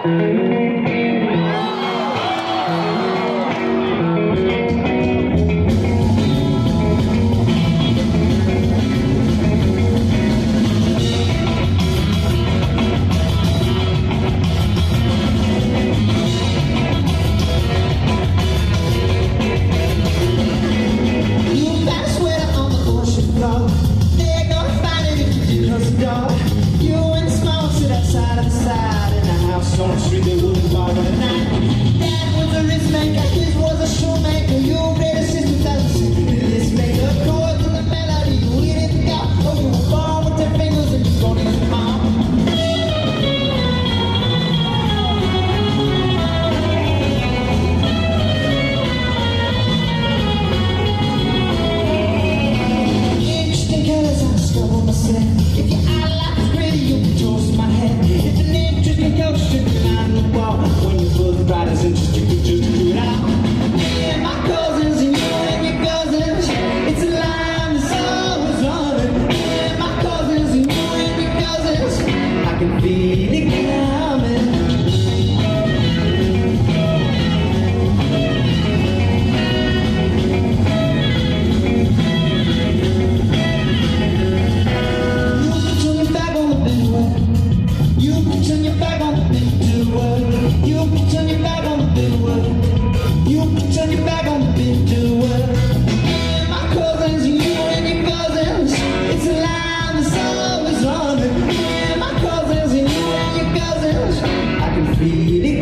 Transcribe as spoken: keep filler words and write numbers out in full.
On the street they wouldn't bother the night. Dad was a wrist maker, his was a shoemaker. Your greatest sister doesn't see this maker. Chords and the melody, you hit it go. Oh, you were born with your fingers and you're gonna use them all. Interesting colors I discover myself. If your eye light is pretty, you can toast my head. It's an interesting culture. When you put the brightest interest, you can just do it out. Me and my cousins and you and your cousins, it's a line that's always running. Me and my cousins and you and your cousins, I can feel it coming. You can turn your back on the big way. You can turn your back on the big world. You can turn your back on the big world. You can turn your back on the big world. And my cousins, you and your cousins, it's a line that's always running. And my cousins, and you and your cousins, I can feel it.